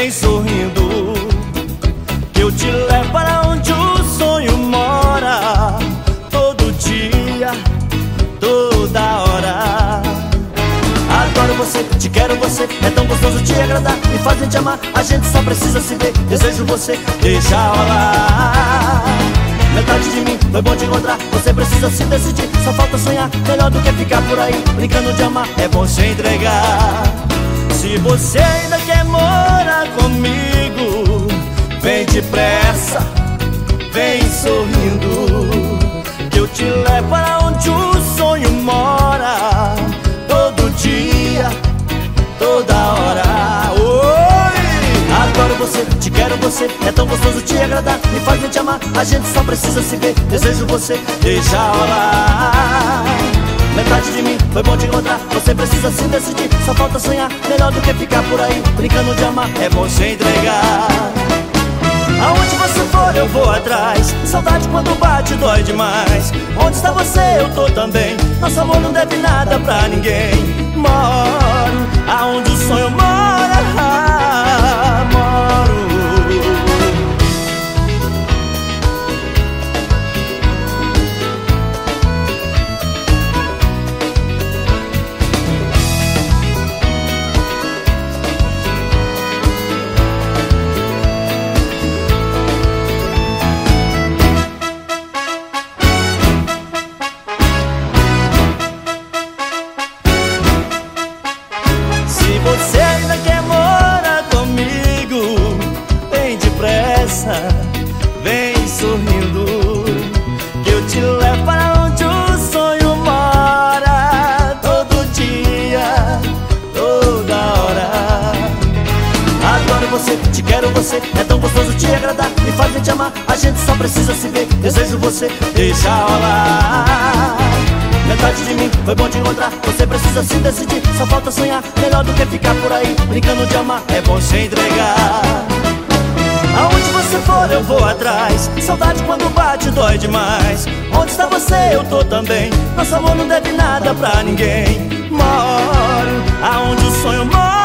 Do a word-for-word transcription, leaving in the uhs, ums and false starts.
vem sorrindo, que eu te levo para onde o sonho mora. Todo dia, toda hora. Adoro você, te quero você, é tão gostoso te agradar, me fazem te amar, a gente só precisa se ver. Desejo você, deixa rolar. Metade de mim, foi bom te encontrar, você precisa se decidir, só falta sonhar, melhor do que ficar por aí brincando de amar, é bom se entregar. Se você ainda quer morar comigo, vem depressa, vem sorrindo, que eu te levo para onde o sonho mora. Todo dia, toda hora. Oi! Adoro você, te quero você, é tão gostoso te agradar, me faz te amar, a gente só precisa se ver. Desejo você, deixa rolar. Metade de mim, foi bom te encontrar, você precisa se decidir, só falta sonhar, melhor do que ficar por aí brincando de amar, é bom se entregar. Aonde você for eu vou atrás, saudade quando bate dói demais. Onde está você eu tô também, nosso amor não deve nada pra ninguém. Moro aonde o sonho mora, moro. Se você ainda quer morar comigo, vem depressa, vem sorrindo, que eu te levo para onde o sonho mora. Todo dia, toda hora. Adoro você, te quero você, é tão gostoso te agradar, me faz te amar, a gente só precisa se ver. Desejo você, deixa rolar. Metade de mim, foi bom te encontrar, você precisa se decidir, só falta sonhar, melhor do que ficar por aí brincando de amar, é bom se entregar. Aonde você for eu vou atrás, saudade quando bate dói demais. Onde está você eu tô também, nosso amor não deve nada pra ninguém. Moro aonde o sonho mora.